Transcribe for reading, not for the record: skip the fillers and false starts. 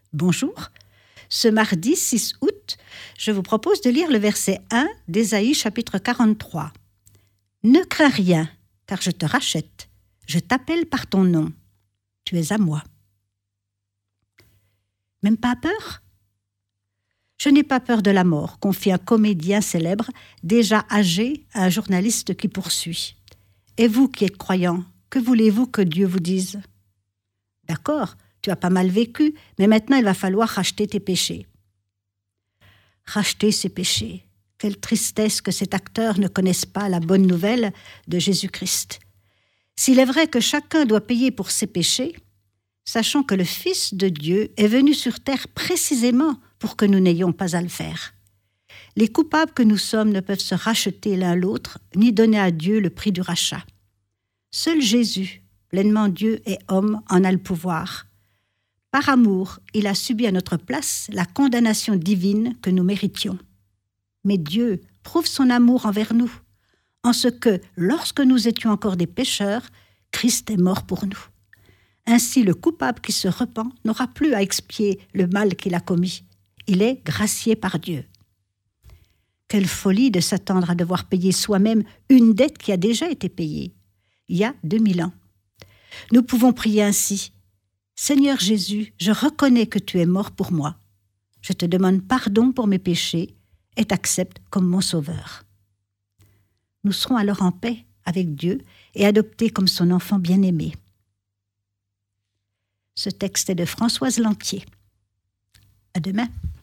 Bonjour. Ce mardi 6 août, je vous propose de lire le verset 1 d'Ésaïe chapitre 43. « Ne crains rien, car je te rachète. Je t'appelle par ton nom. Tu es à moi. » Même pas peur ? Je n'ai pas peur de la mort, confie un comédien célèbre, déjà âgé, à un journaliste qui poursuit. Et vous qui êtes croyants, que voulez-vous que Dieu vous dise ? D'accord, tu as pas mal vécu, mais maintenant il va falloir racheter tes péchés. Racheter ses péchés. Quelle tristesse que cet acteur ne connaisse pas la bonne nouvelle de Jésus-Christ. S'il est vrai que chacun doit payer pour ses péchés, sachant que le Fils de Dieu est venu sur terre précisément pour que nous n'ayons pas à le faire. Les coupables que nous sommes ne peuvent se racheter l'un l'autre, ni donner à Dieu le prix du rachat. Seul Jésus, pleinement Dieu et homme, en a le pouvoir. Par amour, il a subi à notre place la condamnation divine que nous méritions. Mais Dieu prouve son amour envers nous, en ce que, lorsque nous étions encore des pécheurs, Christ est mort pour nous. Ainsi, le coupable qui se repent n'aura plus à expier le mal qu'il a commis. Il est gracié par Dieu. Quelle folie de s'attendre à devoir payer soi-même une dette qui a déjà été payée, il y a 2000 ans. Nous pouvons prier ainsi. « Seigneur Jésus, je reconnais que tu es mort pour moi. Je te demande pardon pour mes péchés et t'accepte comme mon sauveur. » Nous serons alors en paix avec Dieu et adoptés comme son enfant bien-aimé. Ce texte est de Françoise Lantier. À demain.